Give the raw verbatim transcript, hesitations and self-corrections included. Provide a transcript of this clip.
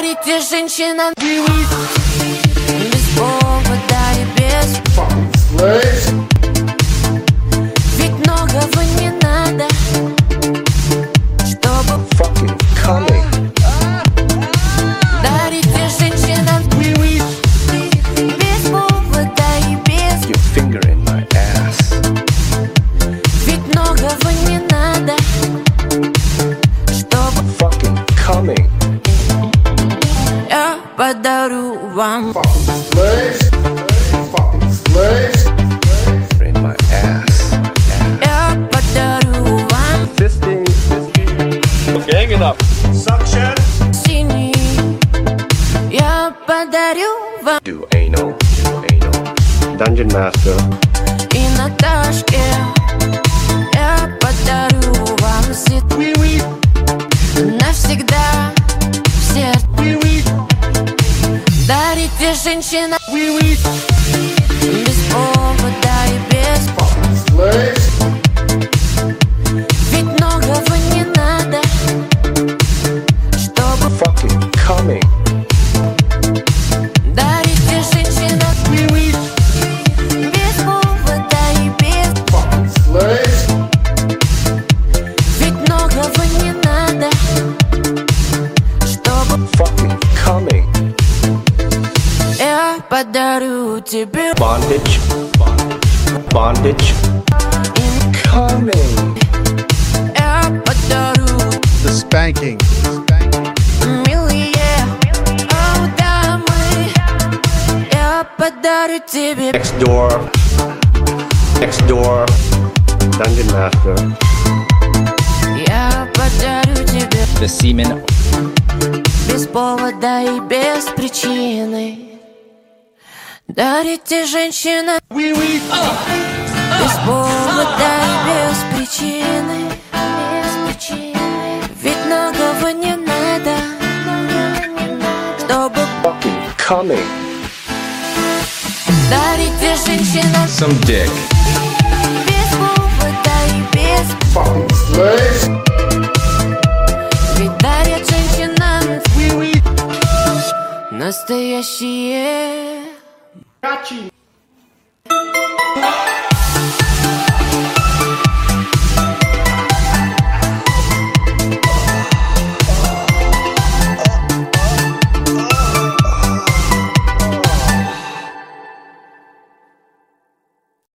Дарите женщинам без повода и без fucking slaves. Ведь многого не надо, чтобы Fucking coming. дарите женщинам без повода и без Your finger in my ass. Ведь многого не надо, чтобы Fucking coming. я подарю вам Fucking slaves. Fucking slaves. In my ass. Я подарю вам Fisting. Gang it up. Suction. синий. Я подарю вам Do anal. Do anal. Dungeon Master. и Наташке. Я подарю вам свет навсегда в сердце. Дарите женщинам без повода и без Fucking slaves. Ведь многого не надо, чтобы Fucking coming. дарите женщинам без повода и без Fucking slaves. Ведь многого не надо, чтобы Fucking coming. я подарю тебе Bondage. Bondage. Coming. Я подарю The spanking. милые о, дамы. Я подарю тебе Next door. Next door. Dungeon Master. Я подарю тебе The semen. без повода и без причины. Дарите женщинам без повода и без причины. Без причины. Ведь многого не надо, чтобы Fucking coming. дарите женщинам Some dick. без повода и без Fucking slaves. Ведь дарят женщинам настоящие. Got you.